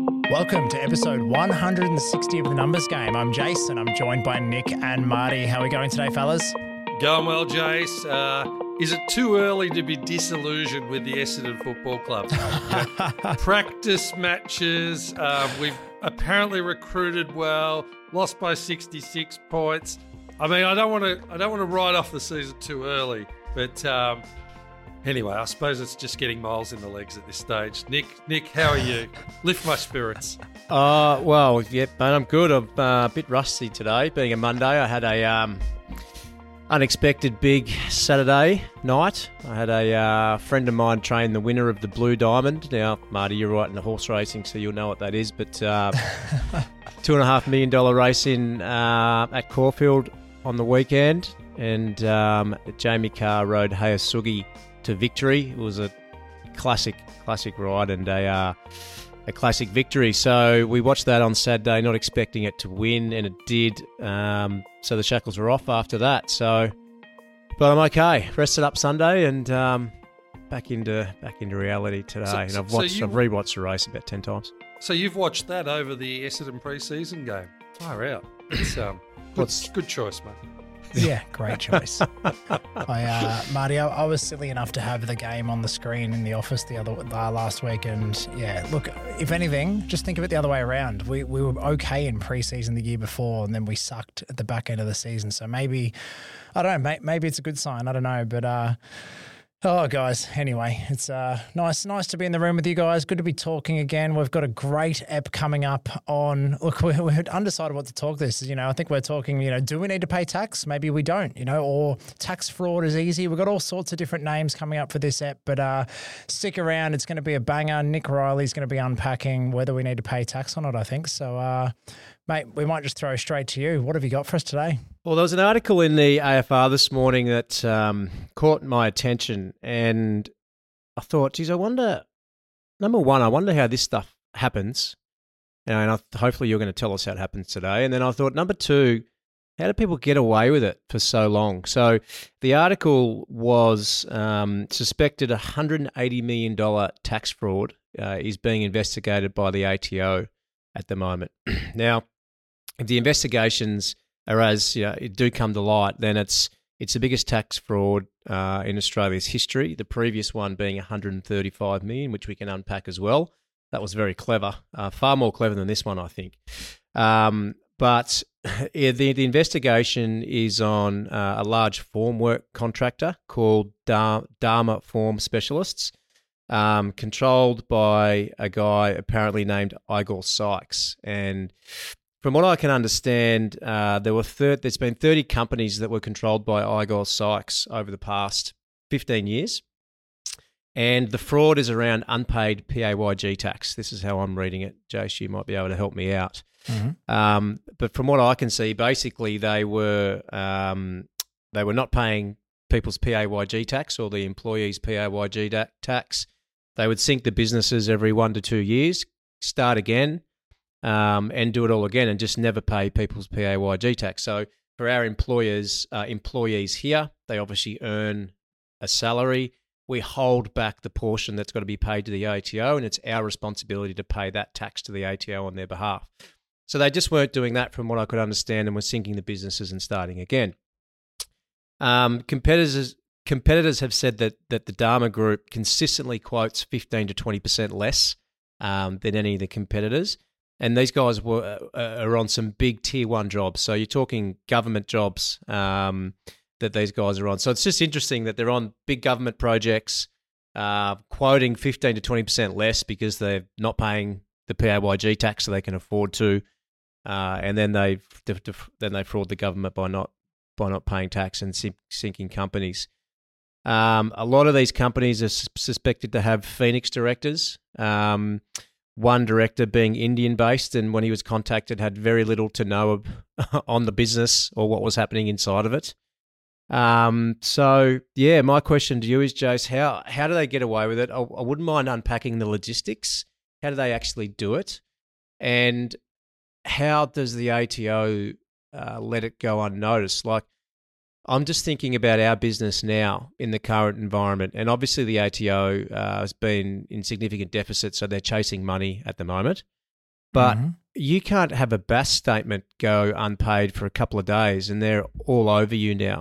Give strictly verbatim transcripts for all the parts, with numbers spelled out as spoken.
Welcome to episode one hundred sixty of The Numbers Game. I'm Jason. I'm joined by Nick and Marty. How are we going today, fellas? Going well, Jace. Uh, is it too early to be disillusioned with the Essendon Football Club? You know, practice matches. Uh, we've apparently recruited well. Lost by sixty-six points. I mean, I don't want to. I don't want to write off the season too early, but um, anyway, I suppose it's just getting miles in the legs at this stage. Nick, Nick, how are you? Lift my spirits. Uh, well, yep, mate, I'm good. I'm uh, a bit rusty today. Being a Monday, I had a um, unexpected big Saturday night. I had a uh, friend of mine train the winner of the Blue Diamond. Now, Marty, you're right in the horse racing, so you'll know what that is. But uh, two and a half million dollar race in uh, at Caulfield on the weekend, and um, Jamie Carr rode Hayasugi to victory. It was a classic, classic ride and a uh, a classic victory. So we watched that on Saturday, not expecting it to win, and it did. Um, so the shackles were off after that. So, but I'm okay. Rested up Sunday and um, back into back into reality today. So, and I've so watched, you, I've rewatched the race about ten times. So you've watched that over the Essendon pre-season game? Far out. It's um, good, good choice, mate. Yeah, great choice. I, uh, Marty, I, I was silly enough to have the game on the screen in the office the other uh, last week, and yeah, look, if anything, just think of it the other way around. We we were okay in pre-season the year before, and then we sucked at the back end of the season. So maybe, I don't know, maybe it's a good sign. I don't know, but uh, oh, guys, anyway, it's uh, nice nice to be in the room with you guys. Good to be talking again. We've got a great ep coming up on, look, we're, we're undecided what to talk this. You know, I think we're talking, you know, do we need to pay tax? Maybe we don't, you know, or tax fraud is easy. We've got all sorts of different names coming up for this ep, but uh, stick around. It's going to be a banger. Nick Riley's going to be unpacking whether we need to pay tax or not, I think. So, uh, mate, we might just throw straight to you. What have you got for us today? Well, there was an article in the A F R this morning that um, caught my attention, and I thought, geez, I wonder, number one, I wonder how this stuff happens, and I, hopefully you're going to tell us how it happens today. And then I thought, number two, how do people get away with it for so long? So the article was um, suspected one hundred eighty million dollars tax fraud uh, is being investigated by the A T O at the moment. Now, if the investigations are as you know, it do come to light, then it's it's the biggest tax fraud uh, in Australia's history. The previous one being one hundred thirty-five million dollars, which we can unpack as well. That was very clever, uh, far more clever than this one, I think. Um, but yeah, the the investigation is on uh, a large formwork contractor called Dar- Dharma Form Specialists, um, controlled by a guy apparently named Igor Sykes. And from what I can understand, uh, there were thir- there's been thirty companies that were controlled by Igor Sykes over the past fifteen years. And the fraud is around unpaid P A Y G tax. This is how I'm reading it. Jace, you might be able to help me out. Mm-hmm. Um, but from what I can see, basically they were um, they were not paying people's P A Y G tax or the employees' P A Y G da- tax. They would sink the businesses every one to two years, start again, Um, and do it all again and just never pay people's P A Y G tax. So for our employers, uh, employees here, they obviously earn a salary. We hold back the portion that's got to be paid to the A T O, and it's our responsibility to pay that tax to the A T O on their behalf. So they just weren't doing that from what I could understand and were sinking the businesses and starting again. Um, competitors competitors have said that that the Dharma Group consistently quotes fifteen to twenty percent less um, than any of the competitors. And these guys were uh, are on some big tier one jobs. So you're talking government jobs um, that these guys are on. So it's just interesting that they're on big government projects, uh, quoting fifteen to twenty percent less because they're not paying the P A Y G tax so they can afford to, uh, and then they then they fraud the government by not by not paying tax and sinking companies. Um, a lot of these companies are suspected to have Phoenix directors. Um, One director being Indian-based, and when he was contacted, had very little to know on the business or what was happening inside of it. Um, so, yeah, my question to you is, Jace, how how do they get away with it? I, I wouldn't mind unpacking the logistics. How do they actually do it? And how does the A T O uh, let it go unnoticed? Like, I'm just thinking about our business now in the current environment, and obviously the A T O uh, has been in significant deficit, so they're chasing money at the moment. But Mm-hmm. you can't have a B A S statement go unpaid for a couple of days and they're all over you now.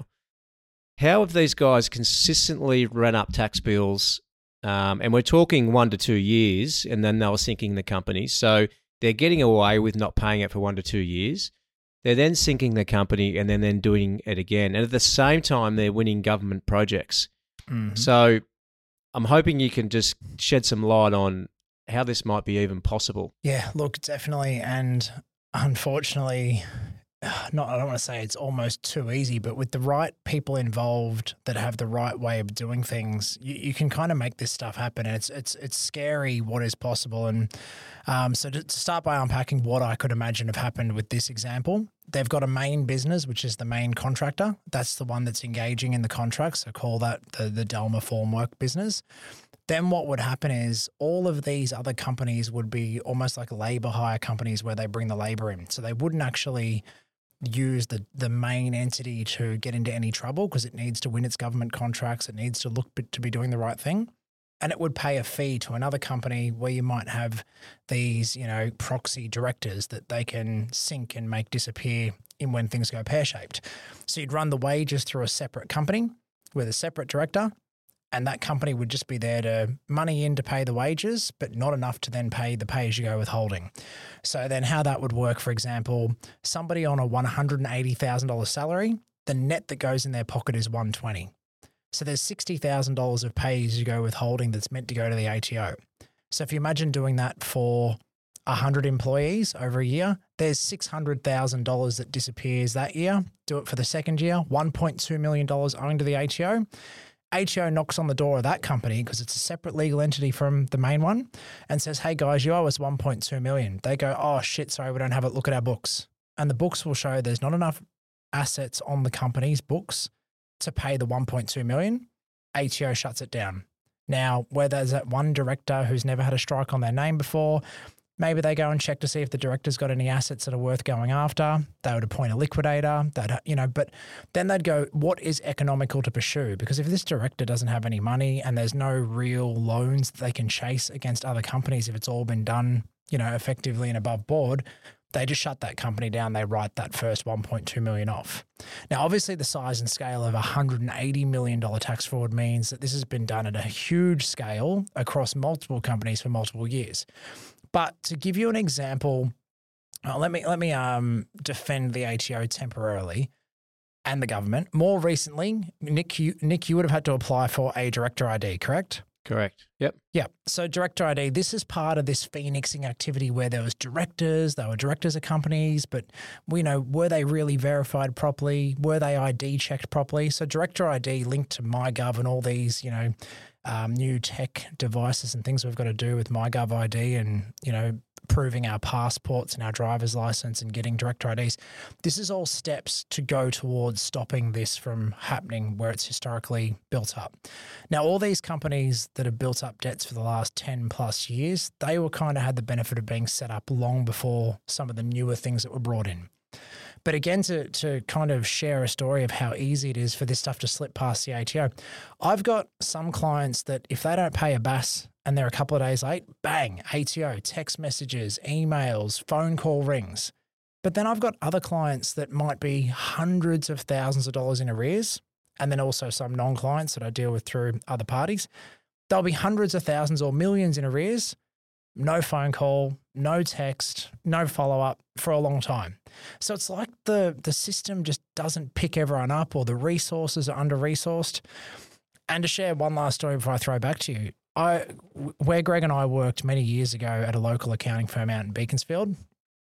How have these guys consistently run up tax bills? Um, and we're talking one to two years, and then they were sinking the company. So they're getting away with not paying it for one to two years. They're then sinking the company and then, then doing it again. And at the same time, they're winning government projects. Mm-hmm. So I'm hoping you can just shed some light on how this might be even possible. Yeah, look, definitely. And unfortunately, not, I don't want to say it's almost too easy, but with the right people involved that have the right way of doing things, you, you can kind of make this stuff happen. And it's it's it's scary what is possible. And um, so to, to start by unpacking what I could imagine have happened with this example, they've got a main business, which is the main contractor. That's the one that's engaging in the contracts. So call that the, the Delma formwork business. Then what would happen is all of these other companies would be almost like labour hire companies where they bring the labour in. So they wouldn't actually use the the main entity to get into any trouble because it needs to win its government contracts. It needs to look to be doing the right thing. And it would pay a fee to another company where you might have these, you know, proxy directors that they can sink and make disappear in when things go pear-shaped. So you'd run the wages through a separate company with a separate director, and that company would just be there to money in to pay the wages, but not enough to then pay the pay-as-you-go withholding. So then how that would work, for example, somebody on a one hundred eighty thousand dollars salary, the net that goes in their pocket is one hundred twenty thousand dollars. So there's sixty thousand dollars of pay-as-you-go withholding that's meant to go to the A T O. So if you imagine doing that for one hundred employees over a year, there's six hundred thousand dollars that disappears that year. Do it for the second year, one point two million dollars owing to the A T O. A T O knocks on the door of that company because it's a separate legal entity from the main one and says, hey guys, you owe us one point two million dollars. They go, oh shit, sorry, we don't have it. Look at our books. And the books will show there's not enough assets on the company's books to pay the one point two million dollars. A T O shuts it down. Now, where there's that one director who's never had a strike on their name before, maybe they go and check to see if the director's got any assets that are worth going after. They would appoint a liquidator. They'd, you know, but then they'd go, what is economical to pursue? Because if this director doesn't have any money and there's no real loans that they can chase against other companies, if it's all been done, you know, effectively and above board, they just shut that company down. They write that first one point two million dollars off. Now, obviously, the size and scale of a one hundred eighty million dollars tax fraud means that this has been done at a huge scale across multiple companies for multiple years. But to give you an example, uh, let me let me um, defend the A T O temporarily and the government. More recently, Nick, you, Nick, you would have had to apply for a director I D, correct? Correct. Yep. Yeah. So director I D, this is part of this phoenixing activity where there was directors, they were directors of companies, but we know, were they really verified properly? Were they I D checked properly? So director I D linked to MyGov and all these, you know, um, new tech devices and things we've got to do with MyGov I D and, you know, proving our passports and our driver's license and getting director I Ds. This is all steps to go towards stopping this from happening where it's historically built up. Now, all these companies that have built up debts for the last ten plus years, they were kind of had the benefit of being set up long before some of the newer things that were brought in. But again, to to kind of share a story of how easy it is for this stuff to slip past the A T O, I've got some clients that if they don't pay a B A S and they're a couple of days late, bang, A T O, text messages, emails, phone call rings. But then I've got other clients that might be hundreds of thousands of dollars in arrears, and then also some non-clients that I deal with through other parties. They'll be hundreds of thousands or millions in arrears, no phone call, no text, no follow-up for a long time. So it's like the, the system just doesn't pick everyone up or the resources are under-resourced. And to share one last story before I throw back to you, I, where Greg and I worked many years ago at a local accounting firm out in Beaconsfield,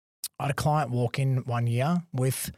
I had a client walk in one year with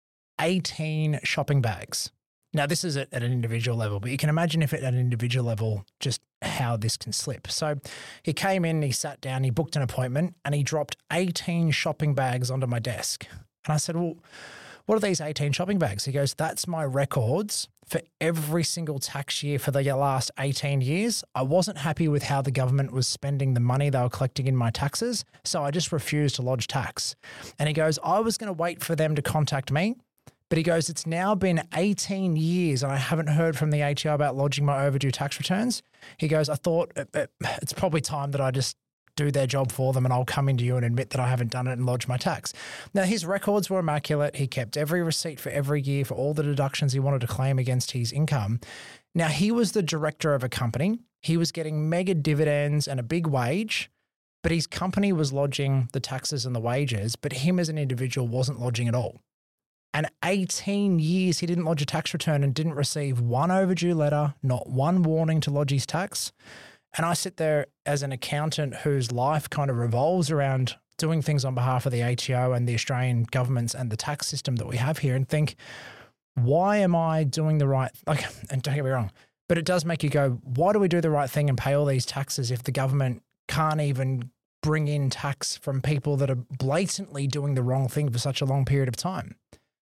eighteen shopping bags. Now, this is at, at an individual level, but you can imagine if it at an individual level, just how this can slip. So he came in, he sat down, he booked an appointment, and he dropped eighteen shopping bags onto my desk. And I said, well, what are these eighteen shopping bags? He goes, that's my records for every single tax year for the last eighteen years. I wasn't happy with how the government was spending the money they were collecting in my taxes, so I just refused to lodge tax. And he goes, I was going to wait for them to contact me, but he goes, it's now been eighteen years and I haven't heard from the A T O about lodging my overdue tax returns. He goes, I thought it, it, it's probably time that I just do their job for them and I'll come into you and admit that I haven't done it and lodge my tax. Now, his records were immaculate. He kept every receipt for every year for all the deductions he wanted to claim against his income. Now, he was the director of a company. He was getting mega dividends and a big wage, but his company was lodging the taxes and the wages, but him as an individual wasn't lodging at all. And eighteen years he didn't lodge a tax return and didn't receive one overdue letter, not one warning to lodge his tax. And I sit there as an accountant whose life kind of revolves around doing things on behalf of the A T O and the Australian governments and the tax system that we have here and think, why am I doing the right, like, and don't get me wrong, but it does make you go, why do we do the right thing and pay all these taxes if the government can't even bring in tax from people that are blatantly doing the wrong thing for such a long period of time?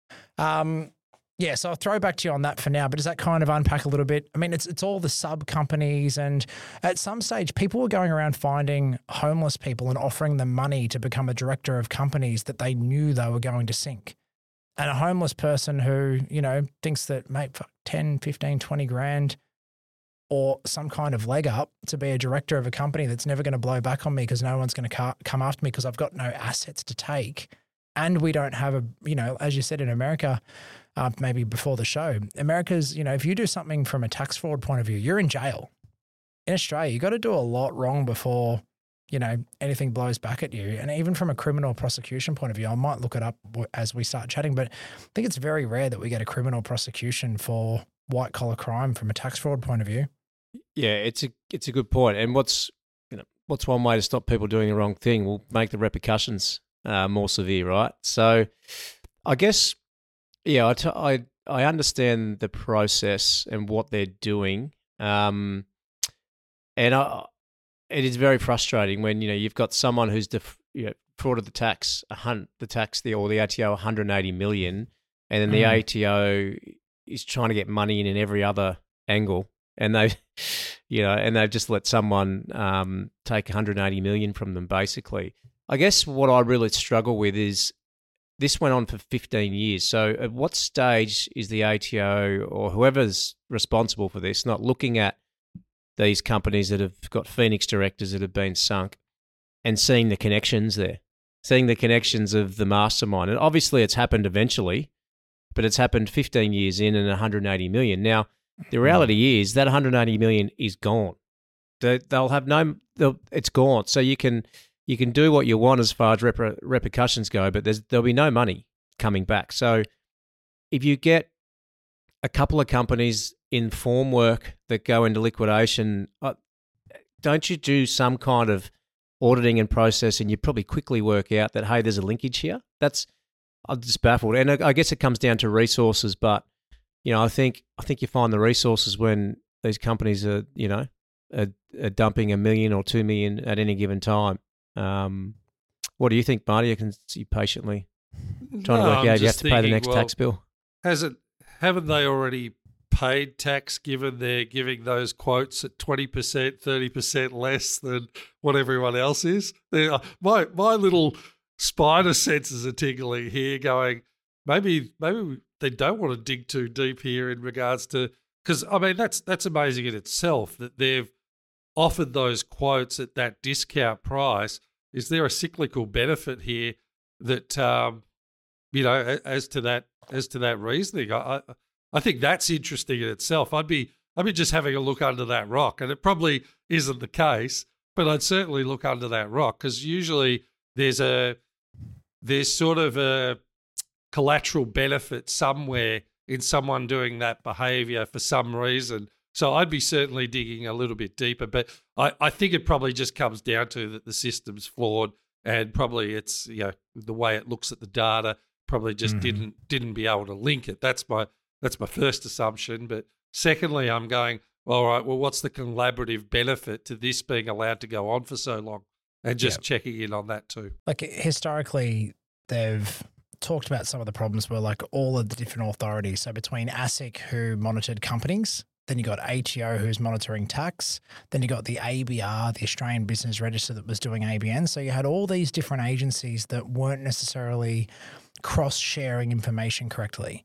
Um, Yeah, so I'll throw back to you on that for now, but does that kind of unpack a little bit? I mean, it's it's all the sub-companies, and at some stage, people were going around finding homeless people and offering them money to become a director of companies that they knew they were going to sink. And a homeless person who, you know, thinks that, mate, fuck, ten, fifteen, twenty grand or some kind of leg up to be a director of a company that's never going to blow back on me because no one's going to ca- come after me because I've got no assets to take. And we don't have a, you know, as you said in America, Uh, maybe before the show, America's, you know, if you do something from a tax fraud point of view, you're in jail. In Australia, you got to do a lot wrong before, you know, anything blows back at you. And even from a criminal prosecution point of view, I might look it up as we start chatting, but I think it's very rare that we get a criminal prosecution for white collar crime from a tax fraud point of view. Yeah, it's a it's a good point. And what's you know what's one way to stop people doing the wrong thing? Will make the repercussions uh, more severe, right? So, I guess. Yeah, I, t- I, I understand the process and what they're doing, um, and I, it is very frustrating when you know you've got someone who's def- you know, frauded the tax, a hun- the tax, the or the A T O, one hundred eighty million, and then the mm. A T O is trying to get money in in every other angle, and they, you know, and they've just let someone um, take one hundred eighty million from them. Basically, I guess what I really struggle with is. This went on for fifteen years. So at what stage is the A T O or whoever's responsible for this not looking at these companies that have got Phoenix directors that have been sunk and seeing the connections there, seeing the connections of the mastermind? And obviously it's happened eventually, but it's happened fifteen years in and one hundred eighty million. Now, the reality is that one hundred eighty million is gone. They, they'll have no, they'll, it's gone. So you can... You can do what you want as far as reper- repercussions go, but there's, there'll be no money coming back. So if you get a couple of companies in form work that go into liquidation, uh, don't you do some kind of auditing and process and you probably quickly work out that, hey, there's a linkage here? That's, I'm just baffled. And I, I guess it comes down to resources, but, you know, I think I think you find the resources when these companies are, you know, are, are dumping a million or two million at any given time. Um, what do you think, Marty? I can see patiently trying no, to work I'm out. You have to thinking, pay the next well, tax bill. Has it? Haven't they already paid tax? Given they're giving those quotes at twenty percent, thirty percent less than what everyone else is. They're, my my little spider senses are tingling here, going maybe maybe they don't want to dig too deep here in regards to because I mean that's that's amazing in itself that they've offered those quotes at that discount price. Is there a cyclical benefit here that, um, you know, as to that as to that reasoning? I I think that's interesting in itself. I'd be I'd be just having a look under that rock, and it probably isn't the case, but I'd certainly look under that rock because usually there's a there's sort of a collateral benefit somewhere in someone doing that behaviour for some reason. So I'd be certainly digging a little bit deeper, but I, I think it probably just comes down to that the system's flawed and probably it's, you know, the way it looks at the data probably just mm-hmm. didn't didn't be able to link it. That's my that's my first assumption. But secondly, I'm going, all right, well, what's the collaborative benefit to this being allowed to go on for so long? And just yeah. checking in on that too. Like historically, they've talked about some of the problems were like all of the different authorities. So between ASIC, who monitored companies, then you got A T O who's monitoring tax. Then you got the A B R, the Australian Business Register, that was doing A B N. So you had all these different agencies that weren't necessarily cross-sharing information correctly.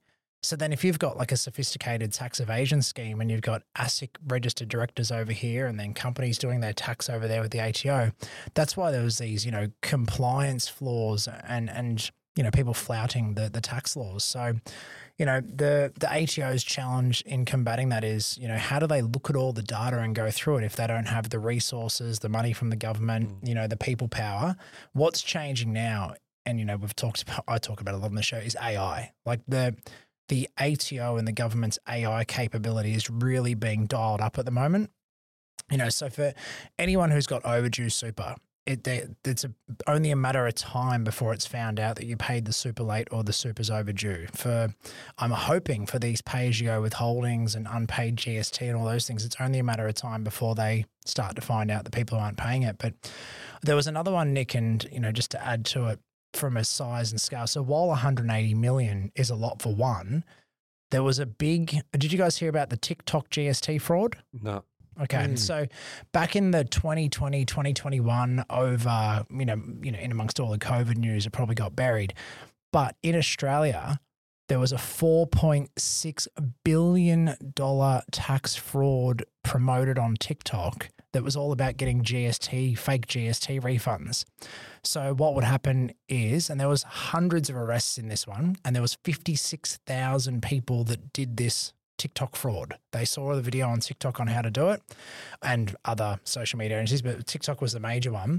So then if you've got like a sophisticated tax evasion scheme and you've got ASIC registered directors over here and then companies doing their tax over there with the A T O, that's why there was these, you know, compliance flaws and, and you know, people flouting the, the tax laws. So, you know, the, the A T O's challenge in combating that is, you know, how do they look at all the data and go through it if they don't have the resources, the money from the government, mm. you know, the people power? What's changing now, and, you know, we've talked about, I talk about a lot on the show, is A I. Like the the A T O and the government's A I capability is really being dialed up at the moment. You know, so for anyone who's got overdue super, it they, it's a, only a matter of time before it's found out that you paid the super late or the super's overdue. For I'm hoping for these pay-as-you-go withholdings and unpaid G S T and all those things, it's only a matter of time before they start to find out that people aren't paying it. But there was another one, Nick, and, you know, just to add to it, from a size and scale. So while one hundred eighty million is a lot for one, there was a big, did you guys hear about the TikTok G S T fraud? No. Okay. Mm. So back in the twenty twenty, twenty twenty-one over, you know, you know, in amongst all the COVID news, it probably got buried. But in Australia, there was a four point six billion dollars tax fraud promoted on TikTok that was all about getting G S T, fake G S T refunds. So what would happen is, and there was hundreds of arrests in this one, and there was fifty-six thousand people that did this TikTok fraud. They saw the video on TikTok on how to do it and other social media agencies, but TikTok was the major one.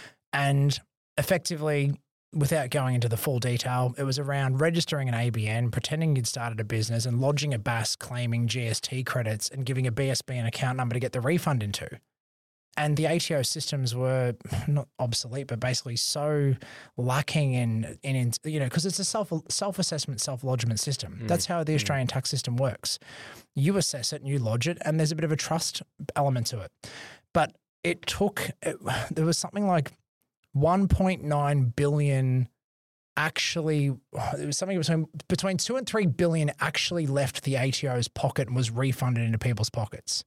And effectively, without going into the full detail, it was around registering an A B N, pretending you'd started a business and lodging a B A S claiming G S T credits and giving a B S B an account number to get the refund into. And the A T O systems were not obsolete, but basically so lacking in, in you know, because it's a self, self-assessment, self-lodgement system. Mm. That's how the Australian mm. tax system works. You assess it and you lodge it, and there's a bit of a trust element to it. But it took, it, there was something like one point nine billion actually, it was something between, between two and three billion actually left the A T O's pocket and was refunded into people's pockets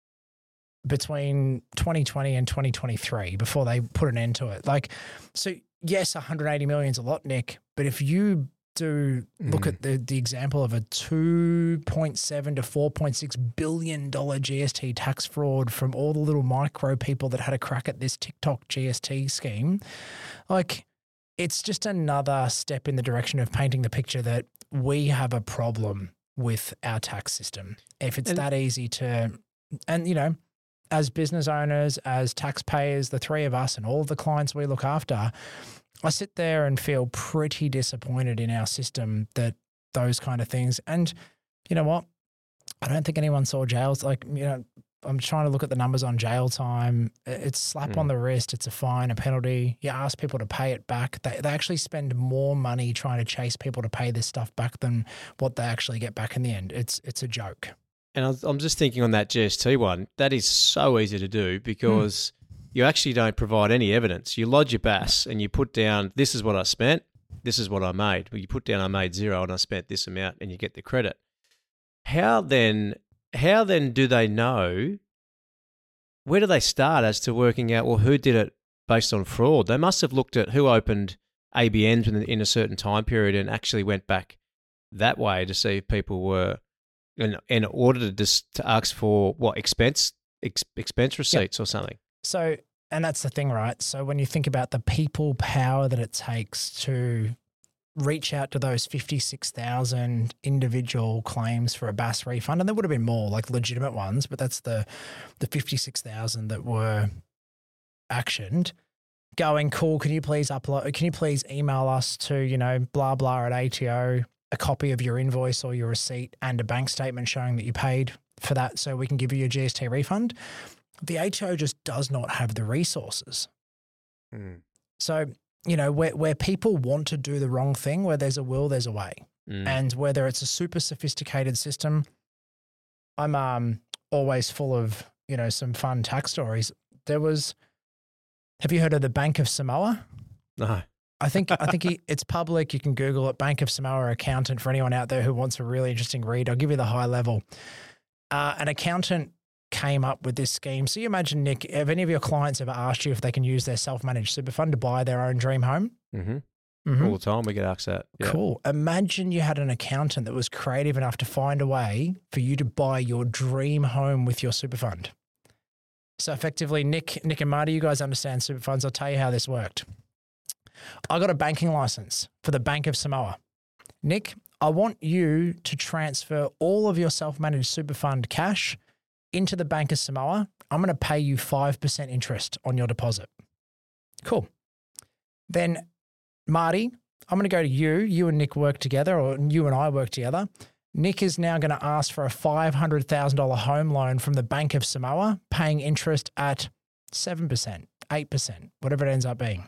between twenty twenty and twenty twenty-three before they put an end to it. Like, so yes, one hundred eighty million is a lot, Nick, but if you do look mm. at the, the example of a two point seven to four point six billion dollars G S T tax fraud from all the little micro people that had a crack at this TikTok G S T scheme, like, it's just another step in the direction of painting the picture that we have a problem with our tax system. If it's and, that easy to, and, you know, as business owners, as taxpayers, the three of us and all of the clients we look after, I sit there and feel pretty disappointed in our system that those kind of things. And you know what? I don't think anyone saw jails. Like, you know, I'm trying to look at the numbers on jail time. It's slap mm. on the wrist. It's a fine, a penalty. You ask people to pay it back. They, they actually spend more money trying to chase people to pay this stuff back than what they actually get back in the end. It's, it's a joke. And I was, I'm just thinking on that G S T one, that is so easy to do because mm. you actually don't provide any evidence. You lodge your B A S and you put down, this is what I spent, this is what I made. Well, you put down I made zero and I spent this amount and you get the credit. How then, how then do they know, where do they start as to working out, well, who did it based on fraud? They must have looked at who opened A B Ns in, in a certain time period and actually went back that way to see if people were And, and ordered to, to ask for what expense ex, expense receipts yep. or something. So, and that's the thing, right? So when you think about the people power that it takes to reach out to those fifty-six thousand individual claims for a B A S refund, and there would have been more like legitimate ones, but that's the the fifty-six thousand that were actioned. Going, cool, can you please upload, can you please email us to, you know, blah, blah at A T O, a copy of your invoice or your receipt and a bank statement showing that you paid for that so we can give you your G S T refund. The A T O just does not have the resources. Mm. So, you know, where, where people want to do the wrong thing, where there's a will, there's a way. Mm. And whether it's a super sophisticated system, I'm um, always full of, you know, some fun tax stories. There was, have you heard of the Bank of Samoa? No. I think I think he, it's public. You can Google it, Bank of Samoa accountant, for anyone out there who wants a really interesting read. I'll give you the high level. Uh, an accountant came up with this scheme. So you imagine, Nick, have any of your clients ever asked you if they can use their self-managed super fund to buy their own dream home? Mm-hmm. Mhm. all the time. We get asked that. Yeah. Cool. Imagine you had an accountant that was creative enough to find a way for you to buy your dream home with your super fund. So effectively, Nick, Nick and Marty, you guys understand super funds. I'll tell you how this worked. I got a banking license for the Bank of Samoa. Nick, I want you to transfer all of your self-managed super fund cash into the Bank of Samoa. I'm going to pay you five percent interest on your deposit. Cool. Then, Marty, I'm going to go to you. You and Nick work together, or you and I work together. Nick is now going to ask for a five hundred thousand dollars home loan from the Bank of Samoa, paying interest at seven percent, eight percent, whatever it ends up being.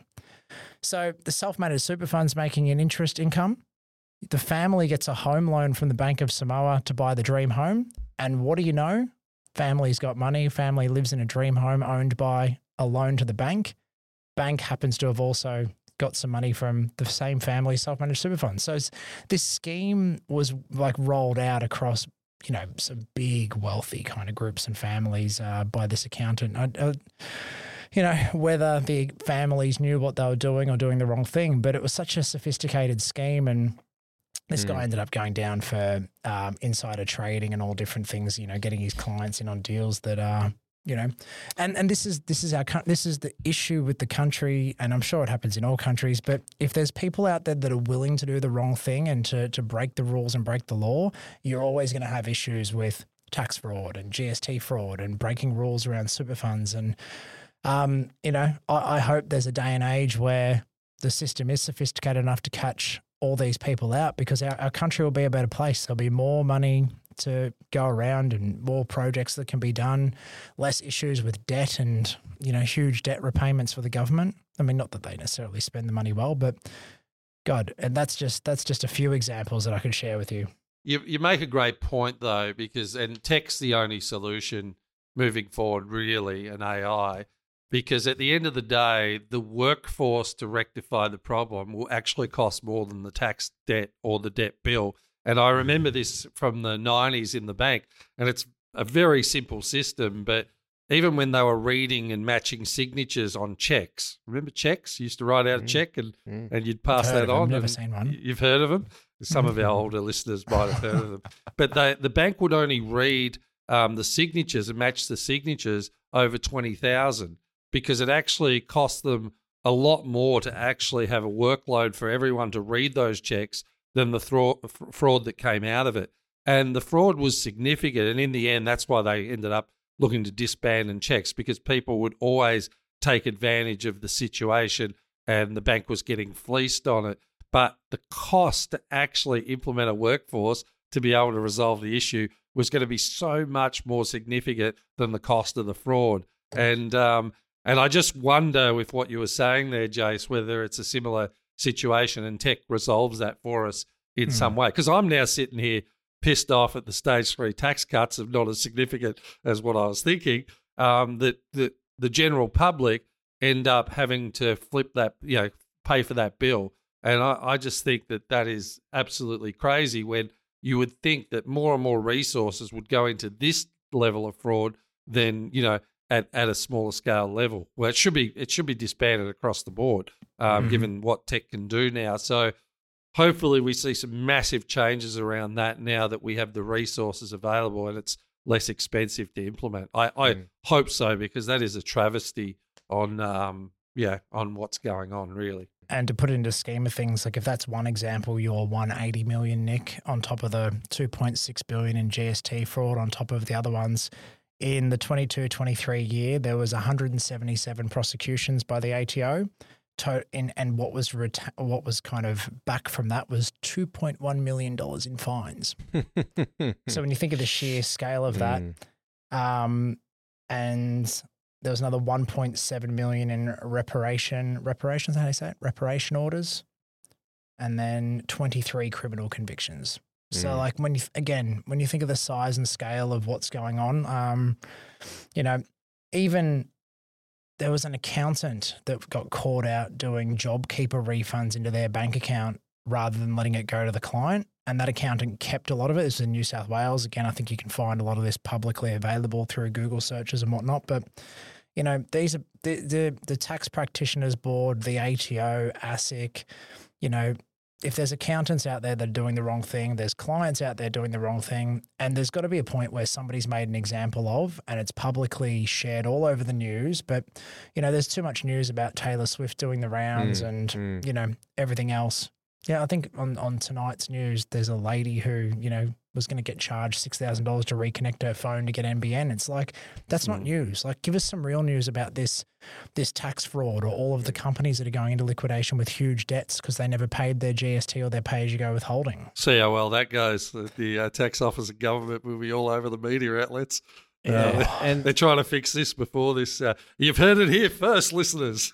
So the self-managed super fund's making an interest income. The family gets a home loan from the Bank of Samoa to buy the dream home. And what do you know? Family's got money. Family lives in a dream home owned by a loan to the bank. Bank happens to have also got some money from the same family self-managed super fund. So this scheme was like rolled out across, you know, some big wealthy kind of groups and families uh, by this accountant. I, I, you know, whether the families knew what they were doing or doing the wrong thing, but it was such a sophisticated scheme, and this mm. guy ended up going down for um, insider trading and all different things, you know, getting his clients in on deals that are, uh, you know, and, and this is this is our this is the issue with the country, and I'm sure it happens in all countries. But if there's people out there that are willing to do the wrong thing and to to break the rules and break the law, you're always going to have issues with tax fraud and G S T fraud and breaking rules around super funds. And um, you know, I, I hope there's a day and age where the system is sophisticated enough to catch all these people out, because our, our country will be a better place. There'll be more money to go around and more projects that can be done, less issues with debt and, you know, huge debt repayments for the government. I mean, not that they necessarily spend the money well, but God, and that's just that's just a few examples that I could share with you. You you make a great point though, because and tech's the only solution moving forward, really, and A I, because at the end of the day, the workforce to rectify the problem will actually cost more than the tax debt or the debt bill. And I remember this from the nineties in the bank, and it's a very simple system, but even when they were reading and matching signatures on checks, remember checks? You used to write out a check and, mm. and you'd pass that on. I've never seen one. You've heard of them? Some of our older listeners might have heard of them. But they, the bank would only read um, the signatures and match the signatures over twenty thousand, because it actually cost them a lot more to actually have a workload for everyone to read those checks than the thro- fraud that came out of it. And the fraud was significant. And in the end, that's why they ended up looking to disband and checks, because people would always take advantage of the situation and the bank was getting fleeced on it. But the cost to actually implement a workforce to be able to resolve the issue was going to be so much more significant than the cost of the fraud. And um, and I just wonder with what you were saying there, Jace, whether it's a similar situation and tech resolves that for us in mm. some way. Because I'm now sitting here pissed off at the stage three tax cuts of not as significant as what I was thinking, um, that, that the general public end up having to flip that, you know, pay for that bill. And I, I just think that that is absolutely crazy, when you would think that more and more resources would go into this level of fraud than, you know, at, at a smaller scale level. Well, it should be it should be disbanded across the board, um, mm-hmm. given what tech can do now. So hopefully we see some massive changes around that now that we have the resources available and it's less expensive to implement. I, I mm. hope so, because that is a travesty on um yeah on what's going on, really. And to put it into scheme of things, like if that's one example, you're one hundred eighty million, Nick, on top of the two point six billion in G S T fraud on top of the other ones. In the twenty-two twenty-three year, there was one hundred seventy-seven prosecutions by the A T O, to, in, and what was reta- what was kind of back from that was two point one million dollars in fines. So when you think of the sheer scale of that, mm. um, and there was another one point seven million dollars in reparation, reparations, how do you say it? Reparation orders, and then twenty-three criminal convictions. So, like, when you, again, when you think of the size and scale of what's going on, um, you know, even there was an accountant that got caught out doing JobKeeper refunds into their bank account rather than letting it go to the client. And that accountant kept a lot of it. It's in New South Wales. Again, I think you can find a lot of this publicly available through Google searches and whatnot. But, you know, these are the, the, the Tax Practitioners Board, the A T O, ASIC, you know, if there's accountants out there that are doing the wrong thing, there's clients out there doing the wrong thing, and there's got to be a point where somebody's made an example of and it's publicly shared all over the news. But, you know, there's too much news about Taylor Swift doing the rounds mm, and, mm. you know, everything else. Yeah, I think on, on tonight's news, there's a lady who, you know, was going to get charged six thousand dollars to reconnect her phone to get N B N. It's like, that's not mm. news. Like, give us some real news about this this tax fraud or all of the companies that are going into liquidation with huge debts because they never paid their G S T or their pay-as-you-go withholding. See how well that goes. The, the uh, tax office and government will be all over the media outlets. Yeah, uh, and they're trying to fix this before this. Uh, you've heard it here first, listeners.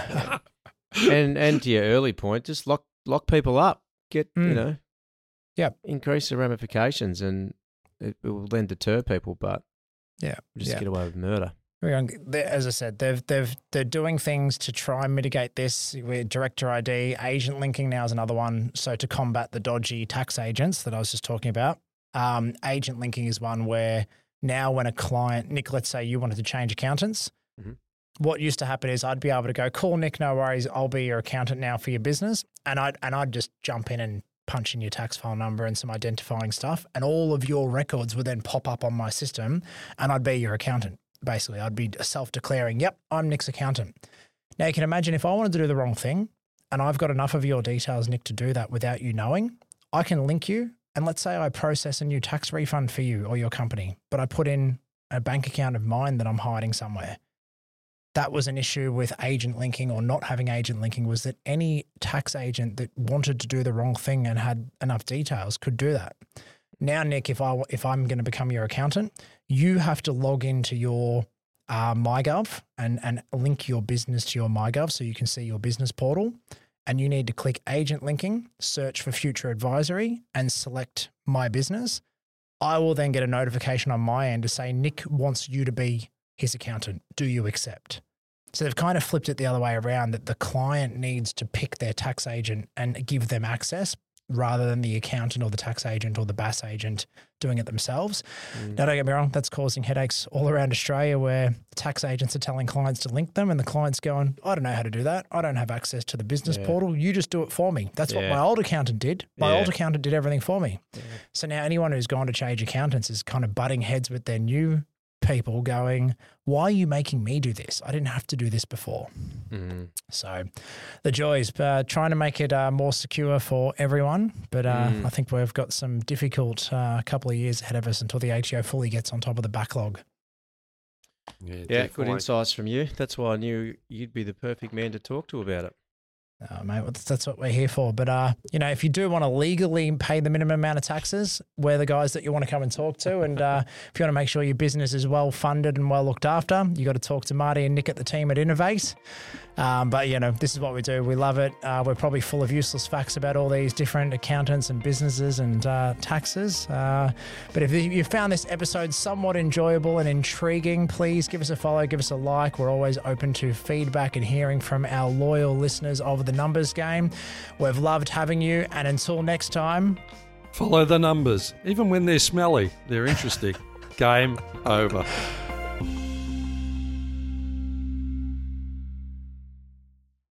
and and to your early point, just lock lock people up. Get mm. you know, yeah, increase the ramifications, and it, it will then deter people. But yeah, just yeah. get away with murder. As I said, they've they've they're doing things to try and mitigate this. With Director I D, agent linking now is another one. So to combat the dodgy tax agents that I was just talking about, um, agent linking is one where now when a client, Nick, let's say you wanted to change accountants. Mm-hmm. What used to happen is I'd be able to go, call Nick, no worries, I'll be your accountant now for your business. And I'd, and I'd just jump in and punch in your tax file number and some identifying stuff. And all of your records would then pop up on my system and I'd be your accountant. Basically, I'd be self-declaring, yep, I'm Nick's accountant. Now, you can imagine if I wanted to do the wrong thing and I've got enough of your details, Nick, to do that without you knowing, I can link you. And let's say I process a new tax refund for you or your company, but I put in a bank account of mine that I'm hiding somewhere. That was an issue with agent linking or not having agent linking, was that any tax agent that wanted to do the wrong thing and had enough details could do that. Now, Nick, if, I, if I'm going to become your accountant, you have to log into your uh, MyGov and, and link your business to your MyGov so you can see your business portal. And you need to click agent linking, search for future advisory and select my business. I will then get a notification on my end to say, Nick wants you to be his accountant. Do you accept? So they've kind of flipped it the other way around, that the client needs to pick their tax agent and give them access rather than the accountant or the tax agent or the B A S agent doing it themselves. Mm. Now, don't get me wrong, that's causing headaches all around Australia where tax agents are telling clients to link them and the client's going, I don't know how to do that. I don't have access to the business yeah. portal. You just do it for me. That's yeah. what my old accountant did. My yeah. old accountant did everything for me. Yeah. So now anyone who's gone to change accountants is kind of butting heads with their new people going, why are you making me do this? I didn't have to do this before. Mm. So the joys, uh, trying to make it uh, more secure for everyone. But uh, mm. I think we've got some difficult uh, couple of years ahead of us until the A T O fully gets on top of the backlog. Yeah, yeah good insights from you. That's why I knew you'd be the perfect man to talk to about it. Oh, mate, that's what we're here for. But, uh, you know, if you do want to legally pay the minimum amount of taxes, we're the guys that you want to come and talk to. And uh, if you want to make sure your business is well funded and well looked after, you got to talk to Marty and Nick at the team at Innovate. Um, but, you know, this is what we do. We love it. Uh, we're probably full of useless facts about all these different accountants and businesses and uh, taxes. Uh, but if you found this episode somewhat enjoyable and intriguing, please give us a follow, give us a like. We're always open to feedback and hearing from our loyal listeners of the Numbers Game. We've loved having you. And until next time, follow the numbers. Even when they're smelly, they're interesting. Game over.